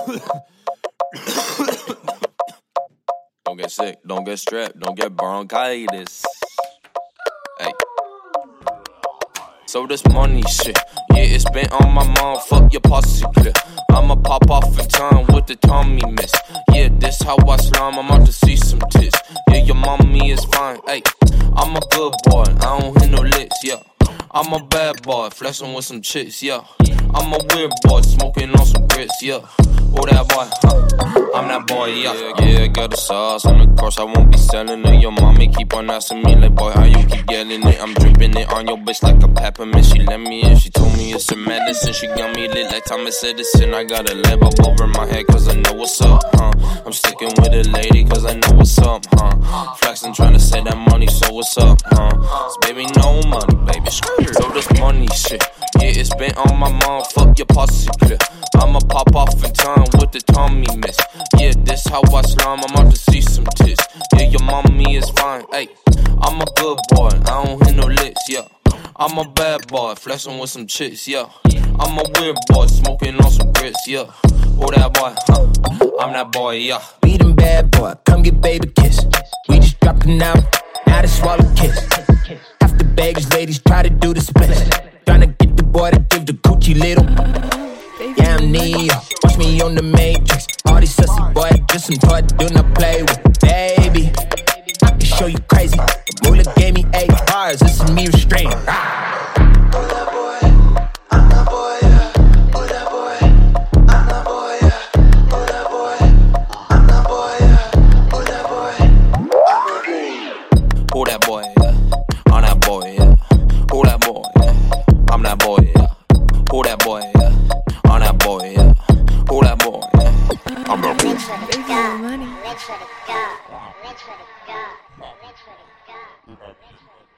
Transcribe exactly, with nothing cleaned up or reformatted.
Don't get sick, don't get strep, don't get bronchitis. Hey. So this money shit, yeah, it's been on my mind, fuck your posse clip. I'ma pop off in time with the Tommy miss. Yeah, this how I slime, I'm out to see some tits. Yeah, your mommy is fine, hey. I'm a good boy, I don't hit no licks, yeah. I'm a bad boy, flexing with some chicks, yeah. I'm a weird boy, smoking on some grits, yeah. Oh, that boy, huh? I'm that boy, yeah. Yeah, yeah, got the sauce on the course, I won't be selling it. Your mommy keep on asking me, like, boy, how you keep yelling it? I'm dripping it on your bitch like a peppermint. She let me in, she told me it's a medicine. She got me lit like Thomas Edison. I got a lamp up over my head, cause I know what's up, huh? I'm sticking with a lady, cause I know what's up, huh? Flexing, trying to say that money, so what's up, huh? Cause baby, no money, baby. So this money shit, yeah, it's been on my mind, fuck your posse clip. I'ma pop off in time with the Tommy miss. Yeah, this how I slime, I'm out to see some tits. Yeah, your mommy is fine, hey. I'm a good boy, I don't hit no licks, yeah. I'm a bad boy, flexing with some chicks, yeah. I'm a weird boy, smoking on some grits, yeah. Oh, that boy, huh? I'm that boy, yeah. We them bad boy, come get baby kiss. We just dropped an album, now they swallow kiss. Half the baggage ladies try to do the split. Tryna get the boy to give the coochie little. Yeah, I'm Neo, watch me on the Matrix. All these sussy boys, just some toy to do not play with. Baby, I can show you crazy. The moolah gave me eight bars, this is me restrained. Ah. Who that boy, yeah? I'm that boy, yeah. Who that boy, yeah? I'm that boy, yeah. Who that boy, yeah? I'm that boy, yeah. Who that boy, yeah? I'm that boy. Rich for the God, rich for the God, rich for the God, rich for the God, rich for the God.